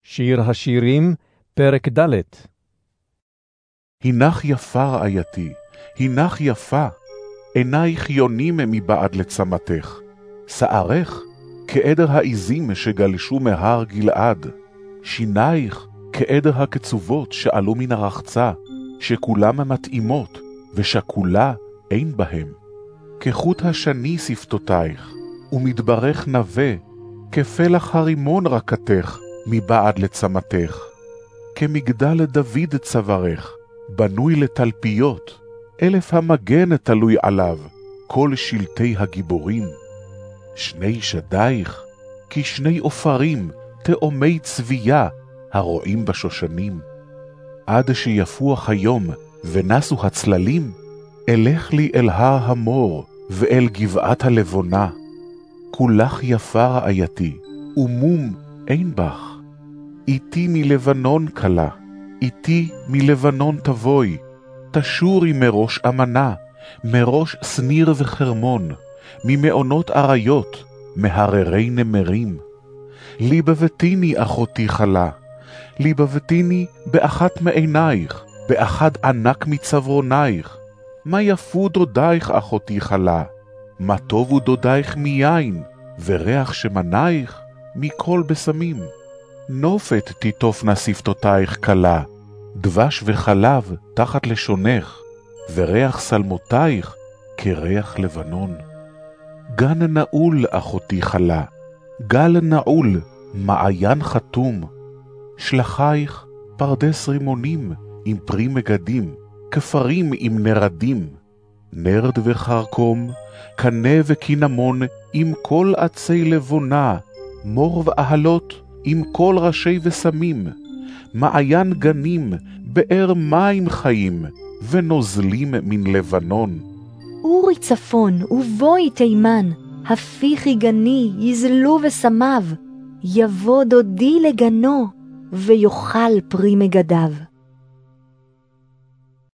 שיר השירים, פרק ד'. הנך יפה רעייתי, הנך יפה, עינייך יונים מבעד לצמתך, שערך כעדר העזים שגלשו מהר גלעד, שינייך כעדר הקצובות שעלו מן הרחצה, שכולם מתאימות ושכולה אין בהם. כחוט השני שפתותייך, ומדברך נווה, כפלח הרימון רקתך מבעד לצמתך. כמגדל דוד צווארך, בנוי לתלפיות, 1000 המגן תלוי עליו, כל שלטי הגיבורים. שני שדייך, כשני עופרים, תאומי צבייה, הרועים בשושנים. עד שיפוח היום ונסו הצללים, אלך לי אל הר המור ואל גבעת הלבונה. כולך יפה רעייתי, ומום אין בך. איתי מלבנון קלה, איתי מלבנון תבואי, תשורי מראש אמנה, מראש סניר וחרמון, ממעונות אריות, מהררי נמרים. ליבבתיני אחותי חלה, ליבבתיני באחת מעינייך, באחד ענק מצוורנייך. מה יפו דודייך אחותי חלה, מה טובו דודייך מיין, וריח שמנייך מכל בסמים. נופת תיטופנה שפתותייך קלה, דבש וחלב תחת לשונך, וריח סלמותייך כריח לבנון. גן נעול אחותי חלה, גל נעול, מעיין חתום. שלחייך פרדס רימונים עם פרי מגדים, כפרים עם נרדים. נרד וחרקום, קנה וקינמון עם כל עצי לבונה, מור ואהלות עם כל ראשי וסמים. מעיין גנים, באר מים חיים, ונוזלים מן לבנון. אורי צפון ובואי תימן, הפיכי גני יזלו וסמיו, יבוא דודי לגנו, ויאכל פרי מגדיו.